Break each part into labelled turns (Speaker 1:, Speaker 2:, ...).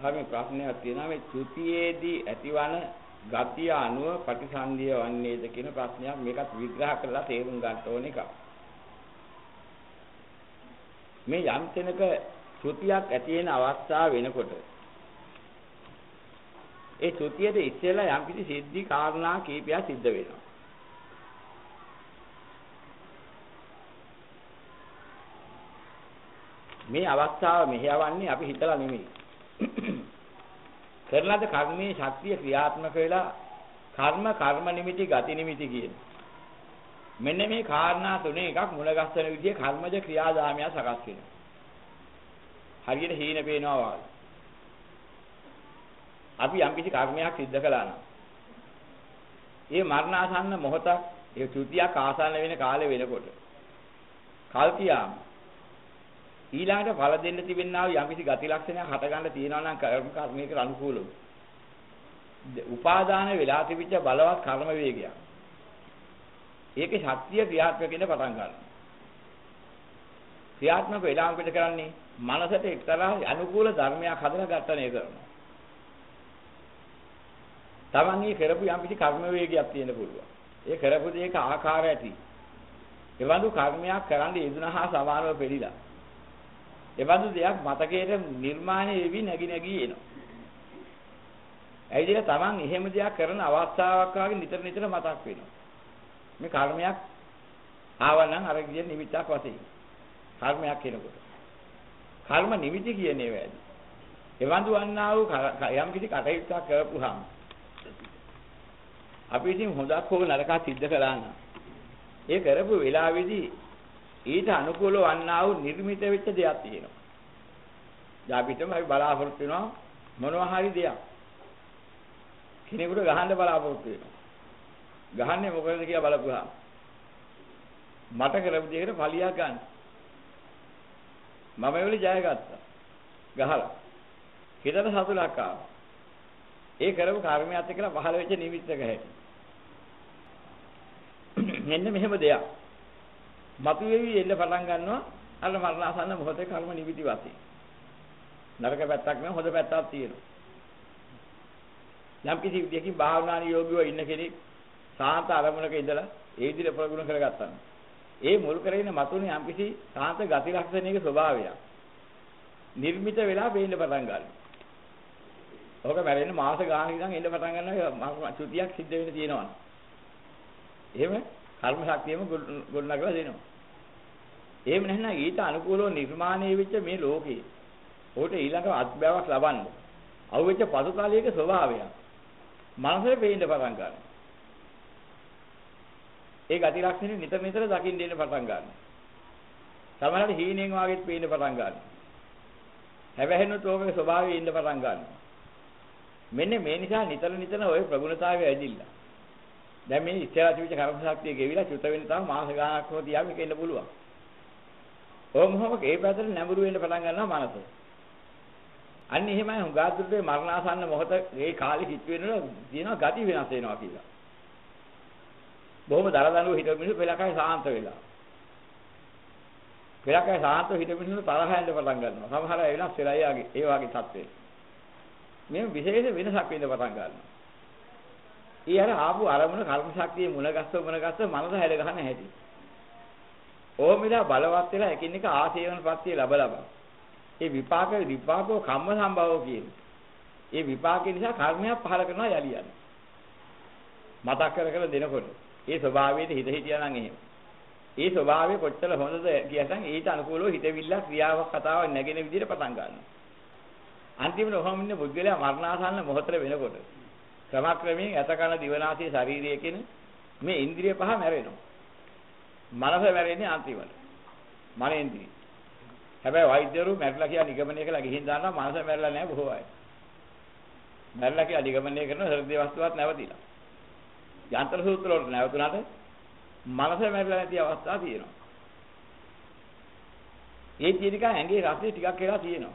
Speaker 1: මේ ප්‍රශ්නයක් තියෙනවා මේ ත්‍ෘතියේදී ඇතිවන ගතිය අනුව ප්‍රතිසන්දිය වන්නේද කියන ප්‍රශ්නයක් මේකත් විග්‍රහ කරලා තේරුම් ගන්න ඕන එකක්. මේ යම් තැනක ත්‍ෘතියක් ඇති වෙන අවස්ථාව වෙනකොට ඒ ත්‍ෘතියේද ඉස්සෙල්ලා යම් කිසි සිද්ධි කාරණා කීපයක් සිද්ධ වෙනවා. මේ අවස්ථාව මෙහෙයවන්නේ අපි හිතලා නෙමෙයි. කරලද කර්මයේ ශක්තිය ක්‍රියාත්මක වෙලා කර්ම නිමිති ගති නිමිති කියන. මෙන්න මේ කාරණා තුනේ එකක් මුලගස්සන විදිහේ කර්මජ ක්‍රියාදාමය සකස් වෙනවා. හරියට හීන පේනවා වගේ. අපි යම් කිසි කර්මයක් සිද්ධ කළා නම් ඒ මරණාසන්න මොහොතක් ඒ ත්‍ෘතියක් ආසන්න වෙන කාලේ වෙනකොට කල්තියාම ඊළඟට ඵල දෙන්න තිබෙනා වූ යම්කිසි ගති ලක්ෂණයක් හට ගන්න තියෙනවා නම් කර්මයකට අනුකූලව. උපාදාන වෙලා තිබිච්ච බලවත් කර්ම වේගයක්. ඒකේ ශක්තිය ක්‍රියාත්මක වෙන්න පටන් ගන්නවා. ක්‍රියාත්මක වෙලා අපිට කරන්නේ මනසට එක්තරා අනුකූල ධර්මයක් හදලා ගන්නනේ කරනවා. තමන්ගේ කරපු යම්කිසි කර්ම වේගයක් තියෙන පුළුවන්. ඒ කරපු දෙයක ආකාර ඇති. එවඳු කර්මයක් කරන්න යෙදුනහා සමානව පෙළිලා එවඳු දෙයක් මතකයේ නිර්මාණය වෙවි නැగి එනවා. ඇයිද තමන් එහෙම දෙයක් කරන අවස්ථාවක් වගේ නිතර මතක් වෙනවා. මේ කර්මයක් ආවනම් අර කියන නිමිත්තක් වශයෙන්. කර්මයක් කෙනකොට. කර්ම නිමිති කියන්නේ වැඩි. එවඳු වන්නා වූ යම් කිසි කටයුත්තක් කරපුවාම අපි ඉතින් හොඳක් හෝ නරකක් සිද්ධ කළා නම් ඒ කරපු වෙලාවේදී ඊට අනුකූලව වන්නා වූ නිර්මිත වෙච්ච දෙයක් තියෙනවා. යාපිටම අපි බලාපොරොත්තු වෙනවා මොනවා හරි දෙයක්. කෙනෙකුට ගහන්න බලාපොරොත්තු වෙනවා. ගහන්නේ මොකද කියලා බලපුවා. මට කරපු දෙයකට පලියක් ගන්න. මම ඒවල ජය ගත්තා. ගහලා. හිතට සතුටක් ආවා. ඒ කරපු කර්මයක් එක්කලා පහළ වෙච්ච නිමිත්තක හැටි. මෙන්න මෙහෙම දෙයක්. මතුවේවි එන්න පටන් ගන්නවා අර මරණාසන්න මොහොතේ කර්ම නිමිති වශයෙන්. නරක පැත්තක් නෙවෙයි හොඳ පැත්තක් තියෙනවා. යම් කිසි විදියකින් භාවනානි යෝගීව ඉන්න කෙනෙක් සාන්ත අරමුණක ඉඳලා ඒ විදිහට ප්‍රගුණ කරගත්තා. ඒ මුල් කරගෙන මතුනේ යම් කිසි සාන්ත ගති ලක්ෂණයක ස්වභාවයක්. නිර්මිත වෙලා පේන්න පටන් ගන්නවා. ඔක මැරෙන්න මාස ගානක් ඉඳන් එන්න පටන් ගන්නවා චුතියක් සිද්ධ වෙන්න තියෙනවා. එහෙම කර්ම ශක්තියම ගොඩනගලා දෙනවා. එහෙම නැත්නම් ඊට අනුකූලව නිර්මාණය වෙච්ච මේ ලෝකේ උට ඊළඟ අත්බෑවක් ලබන්න අවුෙච්ච පසු කාලයක ස්වභාවයක් මනසේ පේන්න පටන් ගන්නවා. ඒ ගති ලක්ෂණ නිතර දකින්න දෙන්න පටන් ගන්නවා. සමහරවිට හීනෙන් වාගෙත් පේන්න පටන් ගන්නවා. හැබැයිනොත් ඕකේ ස්වභාවය ඉන්න පටන් ගන්නවා. මෙන්න මේ නිසා නිතර ඔය ප්‍රගුණතාවය ඇදිලා. දැන් මේ ඉස්සරහ තිබිච්ච කර්ම ශක්තිය ගෙවිලා චුත වෙන තාම මාස ගාණක් හෝ තියා මේක ඉන්න පුළුවන්. ඕමහොම ඒ පැත්තට නැඹුරු වෙන්න පටන් ගන්නවා මනස. අන්න එහෙමයි හුඟා දුරේ මරණාසන්න මොහොත ඒ කාලේ හිට වෙනවා තියෙනවා ගති වෙනස් වෙනවා කියලා. බොහොම දරදඬුව හිට මිනිස්සු පෙලකයි සාන්ත වෙලා. පෙලකයි සාන්තව හිට මිනිස්සු තරහ යන්න පටන් ගන්නවා. සමහර අය වෙනස් වෙලා ඒ වගේ තත්ත්වේ. මේ විශේෂ වෙනසක් වෙන්න පටන් ගන්නවා. ඊ අර ආපු අරමුණ කර්ම ශක්තිය මුණගස්ස මනස හැඩ ගන්න හැටි. ඕමිලා බලවත් වෙලා එකින් එක ආශේවන ප්‍රත්‍ය ලැබ. ඒ විපාකෝ කම්ම සම්භවෝ කියන්නේ. ඒ විපාකේ නිසා කර්මයක් පහල කරනවා යලියන්නේ. මතක් කර දෙනකොට ඒ ස්වභාවයේ හිත හිටියා නම් එහෙම. ඒ ස්වභාවය කොච්චර හොඳද කියනනම් ඊට අනුකූලව හිතවිල්ල ක්‍රියාවක් කතාවක් නැගෙන විදිහට පටන් ගන්නවා. අන්තිමට ඔහොම ඉන්න බුද්ධලයා මරණාසන්න මොහොතේ වෙනකොට ක්‍රමක්‍රමයෙන් ඇතකන දිවනාසී ශාරීරිය කියන මේ ඉන්ද්‍රිය පහ මැරෙනවා. මනස මැරෙන්නේ අන්තිමට. මනේන්ද්‍රිය. හැබැයි වෛද්‍යවරු මැරිලා කියලා නිගමනය කළා ගිහින් දානවා මනස මැරිලා නැහැ බොහෝ අය. මැරිලා කියලා නිගමනය කරන හෘද වස්තුවක් නැවතිලා. යන්ත්‍ර සූත්‍ර වලට නැවතුණාට මනස මැරිලා නැති අවස්ථා තියෙනවා. ඒ තියෙනික ඇඟේ රසය ටිකක් වෙලා තියෙනවා.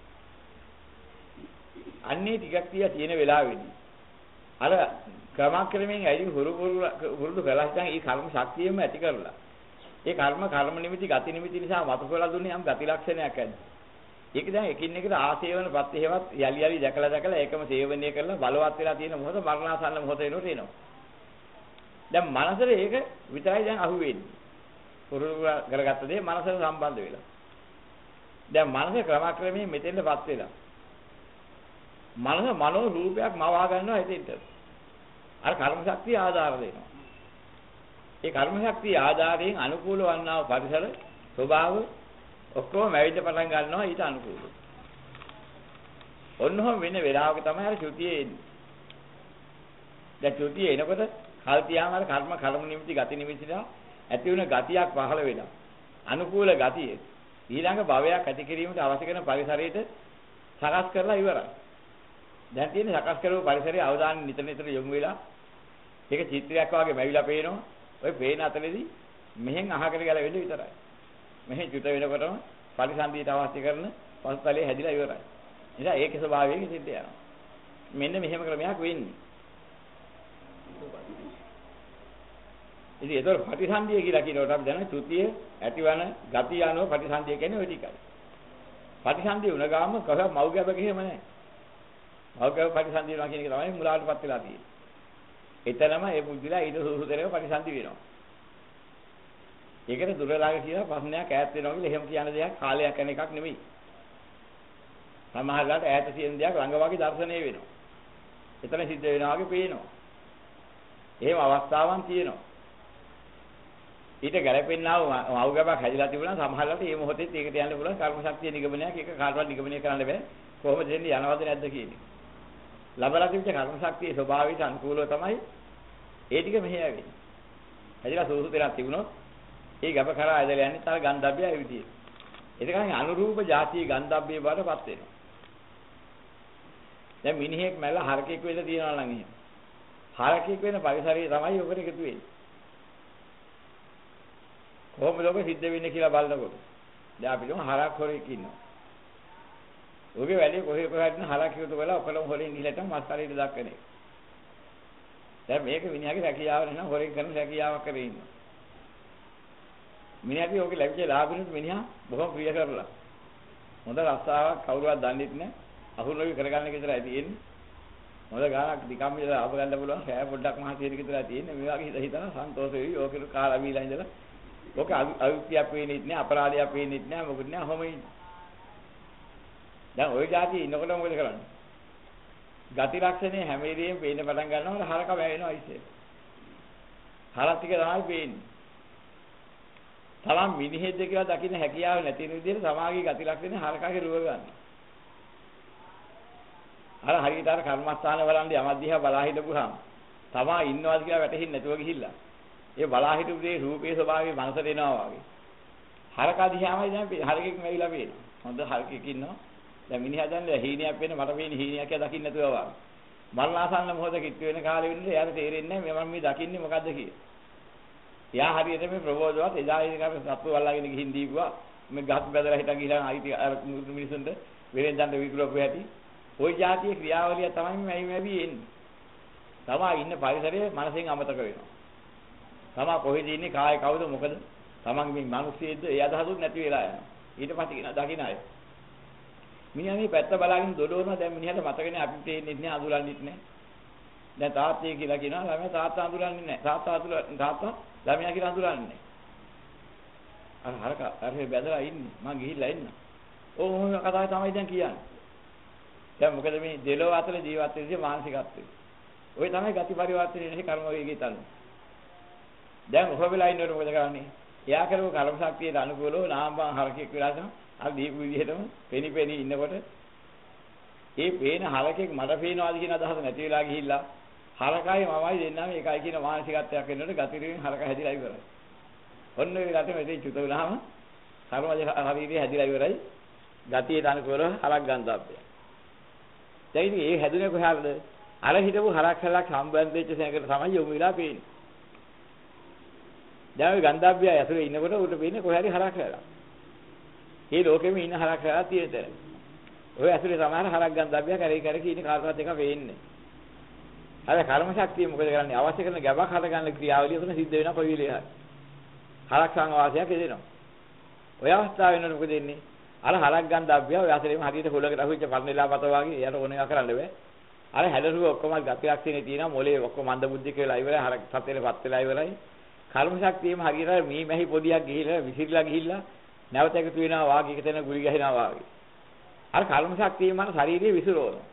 Speaker 1: අන්නේ ටිකක් තියා තියෙන වෙලාවෙදී අර ක්‍රමක්‍රමයෙන් ඇයි හුරුදු කරලා හිටන් ඒ කර්ම ශක්තියම ඇති කරලා ඒ කර්ම නිමිති ගති නිමිති නිසා මතකලා දුන්නේ යම් ගති ලක්ෂණයක් ඇද්ද ඒක දැන් එකින් එකට ආසේවනපත් හේවත් යලි යලි දැකලා ඒකම සේවනය කරලා බලවත් වෙලා තියෙන මොහොත මරණාසන්න මොහොත වෙනකොට එනවා. දැන් මනසට ඒක විතරයි දැන් අහුවෙන්නේ. පුරුදු කරගත්ත දේ මනසට සම්බන්ධ වෙලා. දැන් මනස ක්‍රමක්‍රමයෙන් මෙතෙන්ටපත් වෙලා. මනස මනෝ රූපයක් මවා ගන්නවා එතෙන්ට. අර කර්ම ශක්තිය ආධාර දෙනවා. ඒ කර්ම ශක්තිය ආධාරයෙන් අනුකූල වන්නා වූ පරිසර ස්වභාව ඔක්කොම මැවිද පටන් ගන්නවා ඊට අනුකූලව. ඔන්නෝම වෙන වෙලාවක තමයි අර ත්‍ෘතිය එන්නේ. දැන් ත්‍ෘතිය එනකොට කල් තියාම අර කර්ම නිමිති ගති නිමිතිලා ඇති වෙන ගතියක් පහළ වෙනවා. අනුකූල ගතිය. ඊළඟ භවයක් ඇති කිරීමට අවශ්‍ය කරන පරිසරයට සකස් කරලා ඉවරයි. දැන් තියෙන සකස් කරපු පරිසරයේ අවධානය නිතර යොමු වෙලා ඒක චිත්‍රයක් වගේ මැවිලා පේනවා. ඔය පේන අතරේදී මෙහෙන් අහකට ගැලවෙන්න විතරයි. මෙහෙ චුත වෙනකොටම පරිසන්දියට අවශ්‍ය කරන පසුතලයේ හැදිලා ඉවරයි. එහෙනම් ඒකේ ස්වභාවයෙන් සිද්ධ යනවා. මෙන්න මෙහෙම ක්‍රමයක් වෙන්නේ. ඉතින් ඒතර පටිසන්ධිය කියලා කියනකොට අපි දන්නවා ත්‍ෘතිය ඇතිවන ගති යනෝ පටිසන්ධිය කියන්නේ ওই ටිකයි. පටිසන්ධිය උන ගාම කව මව්ගැබ කියෙම නැහැ. මව්ගැබ පටිසන්ධිය වෙනවා කියන එක තමයි මුලාවටපත් වෙලා තියෙන්නේ. එතනම ඒ බුද්ධිලා ඊට සුසුතරේව පටිසන්ධි වෙනවා. ඒකට දුරලාග කියලා ප්‍රශ්නයක් ඈත් වෙනවා කියලා එහෙම කියන දෙයක් කාලයක් යන එකක් නෙමෙයි. සමහරවිට ඈත තියෙන දෙයක් ළඟ වගේ දැర్శණය වෙනවා. එතන සිද්ධ වෙනවා වගේ පේනවා. එහෙම අවස්ථාවන් තියෙනවා. ඊට ගැලපෙන්නා වූ මව්ගබක් හැදිලා තිබුණා සමහරවිට මේ මොහොතේත් ඒකට යන්න පුළුවන් කර්ම ශක්තිය නිගමනයක් ඒක කාටවත් නිගමනය කරන්න බෑ. කොහොමද දෙන්නේ යනවද නැද්ද කියන්නේ. ලබලා තිබෙච්ච කර්ම ශක්තියේ ස්වභාවයට අනුකූලව තමයි ඒ ටික මෙහෙ ආවෙන්නේ. හැදිලා සූසු දෙයක් තිබුණොත් ඒ ගබ කරා ඇදලා යන්නේ තර ගන්ධබ්බය ඒ විදිහේ. ඒකයි අනුරූප જાතිය ගන්ධබ්බේ බාටපත් වෙනවා. දැන් මිනිහෙක් මැල්ල හරකෙක් වෙලා තියනවා නම් එහෙම. හරකෙක් වෙන පරිසරයේ තමයි ඔකට එකතු වෙන්නේ. කොහොමද ඔබ සිද්ධ වෙන්නේ කියලා බලනකොට. දැන් අපි දුම හරක් හොරෙක් ඉන්නවා. ඔගේ වැඩේ කොහේ කොහේද හරක් එකතු වෙලා ඔකලම හොරෙන් ගිහලා තමයි මස් හරියට දක්කනේ. දැන් මේක මිනිහාගේ රැකියාව නෙවෙයි හොරෙන් කරන රැකියාවක් කරේ ඉන්නවා. මිනිහාගේ ඔගේ ලැබිච්ච ලාභෙනුත් මිනිහා බොහොම ප්‍රිය කරලා. හොඳ රස්සාවක් කවුරුවත් දන්නෙත් නැහැ. අහුරලවි කරගන්න එක විතරයි තියෙන්නේ. හොඳ ගානක් දිකම් විතර ආප ගන්න පුළුවන්. සෑය පොඩ්ඩක් මහසීරි විතරයි තියෙන්නේ. මේ වගේ හිතන සන්තෝෂ වෙවි. ඕකේ කාලා බීලා ඉඳලා ඔක අවිත්‍යක් වෙන්නේත් නැහැ, අපරාධයක් වෙන්නේත් නැහැ, මොකද නැහැ ඔහොම ඉන්නේ. දැන් ওই જાතිය ඉන්නකොට මොකද කරන්නේ? ගති ලක්ෂණේ හැම වෙලෙම පේන්න පටන් ගන්නකොට හරක වැවෙනවා ඉතින්. හරක් ටික තමයි පේන්නේ. තමන් මිනිහෙක්ද කියලා දකින්න හැකියාව නැති විදිහට සමාගයේ ගති ලක්ෂණ හරකාගේ රුව ගන්න. අර හරියට අර කර්මස්ථාන වලන්දී යමක් දිහා බලා හිටපුවාම තමා ඉන්නවාද කියලා වැටහෙන්නේ නැතුව ගිහිල්ලා. ඒ බලා හිටපු දේ රූපේ ස්වභාවය මනසට එනවා වගේ. හරකා දිහාමයි දැන් හරකෙක් මැවිලා පේනවා. හොඳ හරකෙක් ඉන්නවා. දැන් මිනිහා දැන් හීනයක් වෙන මට පේන්නේ හීනයක් කියලා දකින්න නැතුව වගේ. මරණාසන්න මොහොත කිට්ටු වෙන කාලෙ වෙනකොට එයාට තේරෙන්නේ නැහැ මම මේ දකින්නේ මොකද්ද කියලා. එයා හරියට මේ ප්‍රබෝධවත් එදා ඉඳන් සත්තු වල්ලාගෙන ගිහින් දීපුවා මේ ගහත් බැදලා හිටන් ගිහලා අයිති අර මිනිසුන්ට වෙරෙන්දන්ට විකුලපු ඇති. ওই જાතියේ ක්‍රියාවලිය තමයි මේ එන්නේ. තමා ඉන්න පරිසරයේ මනසෙන් අමතක වෙනවා. තමා කොහෙද ඉන්නේ කාය කවුද මොකද? තමන්ගේ මේ මිනිස්සෙද්ද ඒ අදහසුත් නැති වෙලා යනවා. ඊට පස්සේ කියන දකින්න අය. මිනිහා මේ පැත්ත බලාගෙන දොඩවනවා දැන් මිනිහට මතකනේ අපි තේින්නෙත් නෑ අඳුරන්නෙත් නෑ. දැන් තාත්තේ කියලා කියනවා ළමයා තාත්තා අඳුරන්නේ නෑ. තාත්තා ළමයා කියලා අඳුරන්නේ නෑ. අර අර බැදලා ඉන්නේ. මං ගිහිල්ලා එන්න. ඕම කතාව තමයි දැන් කියන්නේ. දැන් මොකද මේ දෙලොව අතර ජීවත් වෙන්නේ මානසිකත්වය. ওই තමයි ගති පරිවර්තනයේ නැති කර්ම වේගය තන. දැන් ඔහොම වෙලා ඉන්නකොට මොකද කරන්නේ? එයා කරපු කර්ම ශක්තියට අනුකූලව නාමබන් හරකෙක් වෙලා තමයි අර දීපු විදිහටම පෙනි ඉන්නකොට ඒ පේන හරකෙක් මට පේනවාද කියන අදහස නැති වෙලා ගිහිල්ලා හරකයි මමයි දෙන්නම එකයි කියන මානසිකත්වයක් වෙනකොට ගතිරින් හරක හැදිලා ඉවරයි. ඔන්න ඔය ගත මෙතේ චුත වුණාම කර්මජ හරියට හැදිලා ඉවරයි. ගතියට අනුකූලව හරක් ගන්ධබ්බය. දැන් ඉතින් ඒ හැදුනේ කොහාටද? අර හිටපු හරක් සම්බන්ධ වෙච්ච සැනකට තමයි යොමු වෙලා පේන්නේ. දැන් ඔය ගන්ධබ්බය ඇතුලේ ඉන්නකොට උඩ පේන්නේ කොහේ හරි හරක් හැලා. මේ ලෝකෙම ඉන්න හරක් හැලා තියෙන තැන. ඔය ඇතුලේ සමහර හරක් ගන්ධබ්බය කරේ ඉන්න කාටවත් එක වෙන්නේ. අර කර්ම ශක්තිය මොකද කරන්නේ? අවශ්‍ය කරන ගැබක් හද ගන්න ක්‍රියාවලිය තුන සිද්ධ වෙනවා කොයි වෙලේ හරි. හරක් සංවාසයක් එදෙනවා. ඔය අවස්ථාව වෙනකොට මොකද වෙන්නේ? අර හරක් ගන්ධබ්බය ඔය අතරේම හරියට හොලකට අහුවෙච්ච පර්ණිලාපත වගේ එයාට ඕන එකක් කරන්න බෑ. අර හැදරුව ඔක්කොම ගති ලක්ෂණේ තියෙනවා මොලේ ඔක්කොම මන්ද බුද්ධික වෙලා ඉවරයි හරක් සතේලපත් වෙලා ඉවරයි. කර්ම ශක්තියම හරියට මේ මැහි පොදියක් ගිහිලා විසිරලා ගිහිල්ලා නැවත එකතු වෙනවා වාගේ එක තැන ගුලි ගහිනවා වාගේ. අර කර්ම ශක්තියම අර ශාරීරිය විසිරවනවා.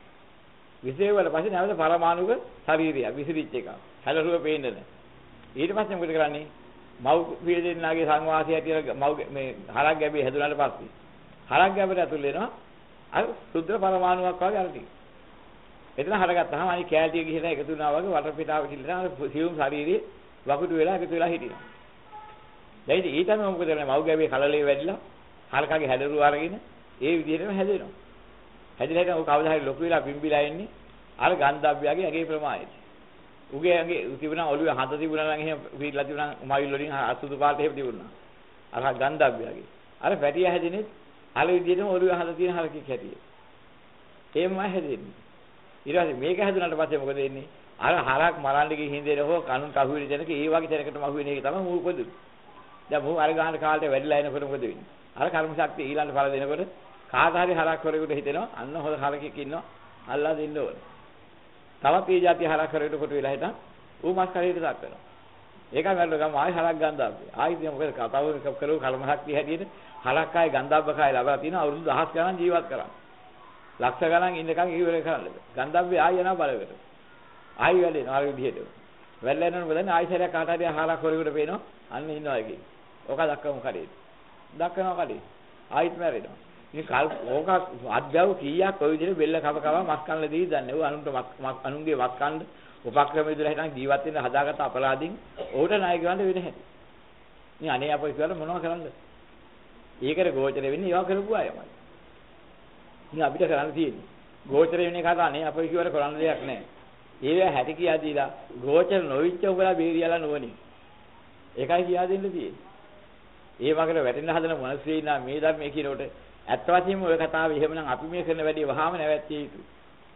Speaker 1: විසිරෙවල පස්සේ නැවත පරමාණුක ශාරීරිය විසිරිච්ච එක. හැදරුව පේන්නේ නැහැ. ඊට පස්සේ මොකද කරන්නේ? මව් පිය දෙන්නාගේ සංවාසය ඇතිවලා මව් මේ හරක් ගැබේ හැදුනාට පස්සේ හරක් ගැබට ඇතුල් වෙනවා අර සුද්ධ පරමාණුවක් වගේ අර ටික. එතන හරගත්තාම අනිත් කැලටිය ගිහිලා එකතු වුණා වගේ වටපිටාව කිල්ලන අර සියුම් ශරීරයේ වකුටු වෙලා එකතු වෙලා හිටිනවා. දැන් ඉතින් ඊටම මොකද කරන්නේ? මව් ගැබේ කලලේ වැඩිලා හරකගේ හැදරුව අරගෙන ඒ විදිහටම හැදෙනවා. හැදිලා හිටන් ਉਹ කවදා හරි ලොකු වෙලා පිම්බිලා ඉන්නේ අර ගන්ධබ්බයාගේ ඇගේ ප්‍රමාණයට. උගේ ඇඟේ තිබුණා ඔළුවේ හඳ තිබුණා නම් එහෙම පිටලා තිබුණා මයිල් වලින් අසුදු පාට එහෙම තිබුණා. අර ගන්ධබ්බයාගේ. අර පැටිය හැදෙන්නේ අර විදිහටම ඔළුවේ හඳ තියෙන හරකෙක් හැටියෙ. එහෙමයි හැදෙන්නේ. ඊට පස්සේ මේක හැදුනට පස්සේ මොකද වෙන්නේ? අර හරක් මරන්න ගිහින් හින්දේ හෝ කනුන්ට අහු වෙන තැනක ඒ වගේ තැනකටම අහු වෙන එක තමයි මූ උපදින්නේ. දැන් මූ අර ගහන කාලේ වැඩිලා එනකොට මොකද වෙන්නේ? අර කර්ම ශක්තිය ඊළඟ ඵල දෙනකොට කාට හරි හරක් කරේකට හිතෙනවා අන්න හොඳ හරකෙක් ඉන්නවා අල්ලා දෙන්න ඕනේ. තවත් මේ જાතිය හරක් කරේකට කොට වෙලා හිටන් ඌ මස් කරේට දාක් කරනවා. ඒකයි මම ගම ආයි හරක් ගන්දාබ්බේ. ආයි ඉතින් මොකද කතාව කරුව කර්ම ශක්තිය හැටියට හරක් ආයි ගන්දාබ්බ කාය ලබා තිනවා අවුරුදු 1000 ගණන් ජීවත් කරා. ලක්ෂ ගණන් ඉන්නකම් ඉවර කරන්න බෑ. ගන්ධබ්බේ ආය යනවා බලකට. ආයි වැඩෙනවා අර විදිහට. වැඩලා යනකොට බලන්න ආයි සැරයක් කාට හරි ආහාරක් හොරෙකට පේනවා. අන්න ඉන්නවා එකේ. ඕක දක්වමු කඩේ. දක්වනවා කඩේ. ආයිත් මැරෙනවා. ඉතින් ඕක අධ්‍යව කීයක් ඔය විදිහට බෙල්ල කව කව මස් කන්න දෙයි දන්නේ. ඌ අනුන්ට අනුන්ගේ වක් කන්න උපක්‍රම විදිහට හිටන් ජීවත් වෙන්න හදාගත්ත අපරාධින් ඌට ණය ගන්න වෙන හැටි. ඉතින් අනේ අපෝ කියලා මොනව කරන්නද? ඒකට ගෝචර වෙන්නේ ඒවා කරපු අයමයි. ඉතින් අපිට කරන්න තියෙන්නේ ගෝචර වෙන එකට අනේ අපේ කිව්වට කරන්න දෙයක් නැහැ. ඒවා හැටි කියා දීලා ගෝචර නොවිච්ච උඹලා බේරියලා නොවනි. ඒකයි කියා දෙන්න තියෙන්නේ. ඒ වගේ වැටෙන්න හදන මොනස්සේ ඉන්නා මේ ධර්මයේ කියනකොට ඇත්ත වශයෙන්ම ඔය කතාව එහෙමනම් අපි මේ කරන වැඩේ වහාම නැවැත්තිය යුතුයි.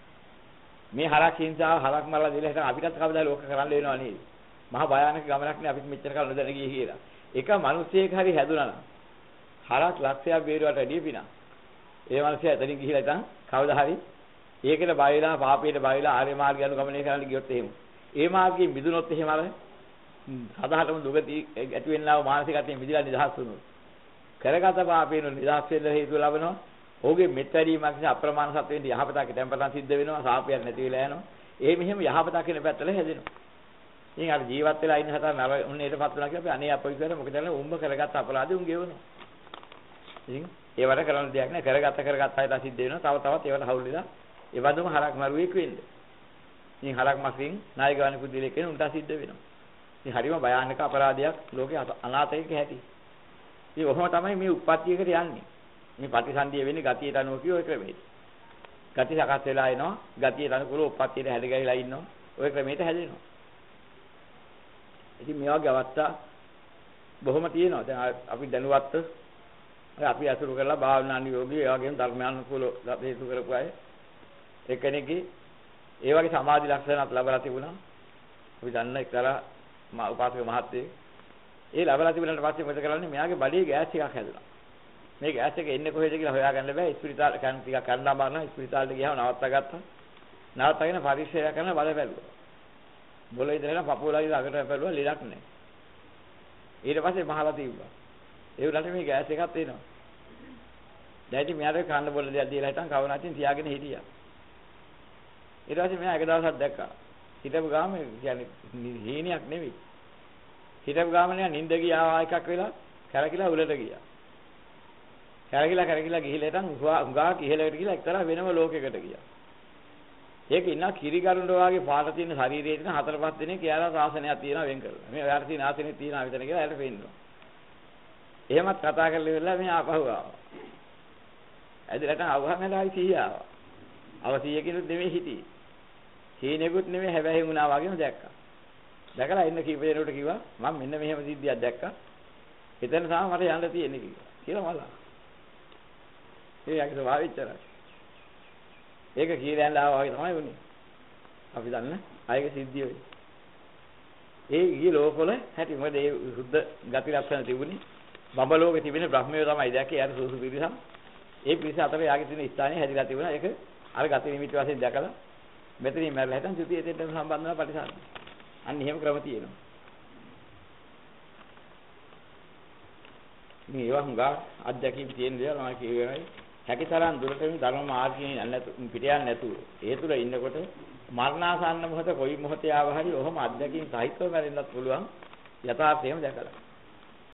Speaker 1: මේ හරක් හිංසාව හරක් මරලා දෙලා හිටන් අපිටත් කවදා ලෝක කරන්න වෙනව නේද? මහා භයානක ගමනක් නේ අපිත් මෙච්චර කාල නොදැන ගියේ කියලා. එක මිනිස්සෙක් හරි හැදුනා නම් හරක් ලක්ෂයක් බේරුවට වැඩිය පිනා. ඒ මිනිස්සයා එතනින් ගිහිලා ඉතින් කවදා හරි ඒකේ බය වෙලා පාපයට බය වෙලා ආර්ය මාර්ගය අනුගමනය කරන්න ගියොත් එහෙම. ඒ මාර්ගයේ මිදුනොත් එහෙම අර සදාහටම දුගති ඇති වෙන්නා වූ මානසිකත්වයෙන් මිදලා නිදහස් වුණොත් කරගත පාපේන නිදහස් වෙන්න හේතු ලැබෙනවා. ඔහුගේ මෙත් වැඩිමක් නිසා අප්‍රමාණ සත්වෙන් යහපතක් tempatan සිද්ධ වෙනවා. සාපයක් නැති වෙලා යනවා. ඒ මෙහෙම යහපතක් වෙන පැත්තට හැදෙනවා. ඉතින් අර ජීවත් වෙලා ඉන්න හතර නර උන්නේටපත් වෙනවා කියලා අපි අනේ අපොයි කියලා මොකද කරන්නේ? උඹ කරගත්ත අපරාධය උන් ගෙවනවා. ඉතින් ඒවට කරන්න දෙයක් නැහැ. කරගත්ත අයට සිද්ධ වෙනවා. තව තවත් ඒවට හවුල් වෙලා ඒ වගේම හරක් මරුවෙක් වෙන්න. ඉතින් හරක් මස්කින් ණය ගාන පුදුලෙක් වෙන උන්ට සිද්ධ වෙනවා. ඉතින් හරිම භයානක අපරාධයක් ලෝකේ අනාථයෙක් හැටි. ඉතින් ඔහොම තමයි මේ උප්පත්තියකට යන්නේ. මේ ප්‍රතිසන්දිය වෙන්නේ ගතියට අනුව කිය ඔය ක්‍රමයට. ගති සකස් වෙලා එනවා. ගතියට අනුකූල උප්පත්තියට හැදගැහිලා ඉන්නවා. ඔය ක්‍රමයට හැදෙනවා. ඉතින් මේ වගේ අවස්ථා බොහොම තියෙනවා. දැන් අපි දැනුවත්ව අපි අසුරු කරලා භාවනා නියෝගී ඒ වගේම ධර්මානුකූල හේතු කරපු අය එක්කෙනෙක්ගේ ඒ වගේ සමාධි ලක්ෂණات ලැබලා තිබුණා. අපි දන්න එක්තරා උපාසක මහත්තයෙක් ඒ ලැබලා තිබුණාට පස්සේ මොකද කරන්නේ? මෙයාගේ බඩේ ගෑස් එකක් හැදුනා. මේ ගෑස් එක එන්නේ කොහෙද කියලා හොයාගන්න බෑ. ඉස්පිරිතාල කන් ටිකක් කන්නා මාරන ඉස්පිරිතාලට ගියාම නවත්තා ගත්තා. නවත්තාගෙන පරීක්ෂා කරන බල බැලුවා. බොල ඉඳලා පපුවලයි ළඟට බැලුවා ලෙඩක් නැහැ. ඊට පස්සේ මහලා තිබ්බා. ඒ උඩට මේ ගෑස් එකක් තියෙනවා. දැන් මෙයාට කන්න බොල දෙයක් දීලා හිටන් කවනාටින් තියාගෙන හිටියා. ඊට පස්සේ මෙයා එක දවසක් දැක්කා. හිටපු ගාම කියන්නේ හීනියක් නෙවෙයි. හිටපු ගාම නේ නිින්ද ගියා එකක් වෙලා කැරකිලා උලට ගියා. කැරකිලා ගිහිල්ලා හිටන් උගා කිහෙලකට ගිහිල්ලා එක්තරා වෙනම ලෝකයකට ගියා. ඒක ඉන්න කිරිගරුඬ වාගේ පාට තියෙන ශරීරයේ තියෙන 4-5 දිනක කියලා සාසනයක් තියෙනවා වෙන් කරලා. මේ ඔයාලට තියෙන ආසනෙ තියෙනවා විතර කියලා එයාට පේනවා. එහෙමත් කතා කරලා ඉවරලා මේ ආපහු ආවා. ඇදලට අවහමලායි 100 ආවා. අව 100 කිනුත් නෙමෙයි හිටියේ. හීනෙකුත් නෙමෙයි හැබැයි වුණා වගේම දැක්කා. දැකලා ඉන්න කීප දෙනෙකුට කිව්වා මම මෙන්න මෙහෙම සිද්ධියක් දැක්කා. එතන තමයි මට යන්න තියෙන්නේ කියලා මලා. ඒ යකිට වාවිච්චරයි. ඒක කියලා යන්න ආවා වගේ තමයි වුනේ. අපි දන්න අයගේ සිද්ධිය වෙයි. ඒ ඊ ලෝකවල හැටි මොකද ඒ සුද්ධ ගති ලක්ෂණ තිබුණේ. බඹලෝකේ තිබෙන බ්‍රහ්මයෝ තමයි දැක්කේ. යාර සූසු පිරිසක්. ඒ පිරිස අතර යාගේ තියෙන ස්ථානයේ හැදිලා තිබුණා. ඒක අර ගති නිමිති වශයෙන් දැකලා මෙතනින් මැරලා හිටන් ත්‍ෘතිය දෙයට සම්බන්ධ වෙන පරිසාරය. අන්න එහෙම ක්‍රම තියෙනවා. මේ ඒවා හුඟා අධ්‍යක්ීම් තියෙන දේවල් මම කියවෙයි. හැකිතරම් දුරට මේ ධර්ම මාර්ගයෙන් නැතු පිට යන්නේ නැතුව ඒ තුල ඉන්නකොට මරණාසන්න මොහොත කොයි මොහොතේ ආව හරි ඔහොම අධ්‍යක්ීම් සහිතව මැරෙන්නත් පුළුවන් යථාර්ථයම දැකලා.